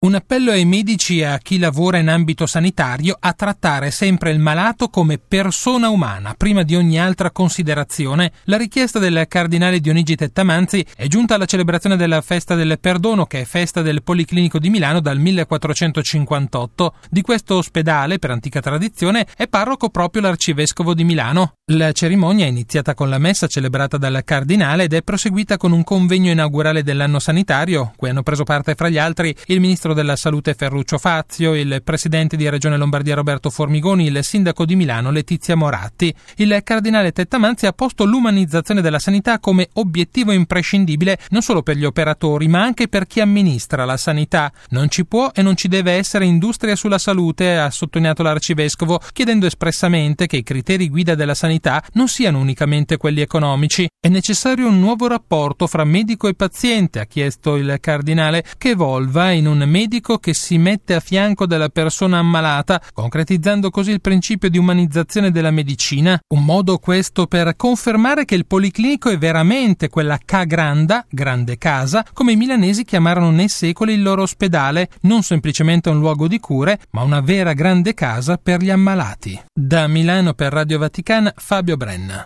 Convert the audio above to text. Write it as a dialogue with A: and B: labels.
A: Un appello ai medici e a chi lavora in ambito sanitario a trattare sempre il malato come persona umana, prima di ogni altra considerazione. La richiesta del cardinale Dionigi Tettamanzi è giunta alla celebrazione della Festa del Perdono, che è festa del Policlinico di Milano dal 1458. Di questo ospedale, per antica tradizione, è parroco proprio l'arcivescovo di Milano. La cerimonia è iniziata con la messa celebrata dal cardinale ed è proseguita con un convegno inaugurale dell'anno sanitario, cui hanno preso parte fra gli altri il ministro della Salute Ferruccio Fazio, il presidente di Regione Lombardia Roberto Formigoni, il sindaco di Milano Letizia Moratti. Il cardinale Tettamanzi ha posto l'umanizzazione della sanità come obiettivo imprescindibile non solo per gli operatori ma anche per chi amministra la sanità. Non ci può e non ci deve essere industria sulla salute, ha sottolineato l'arcivescovo, chiedendo espressamente che i criteri guida della sanità non siano unicamente quelli economici. È necessario un nuovo rapporto fra medico e paziente, ha chiesto il cardinale, che evolva in un medico che si mette a fianco della persona ammalata, concretizzando così il principio di umanizzazione della medicina. Un modo questo per confermare che il Policlinico è veramente quella grande casa, come i milanesi chiamarono nei secoli il loro ospedale, non semplicemente un luogo di cure, ma una vera grande casa per gli ammalati. Da Milano per Radio Vaticana, Fabio Brenna.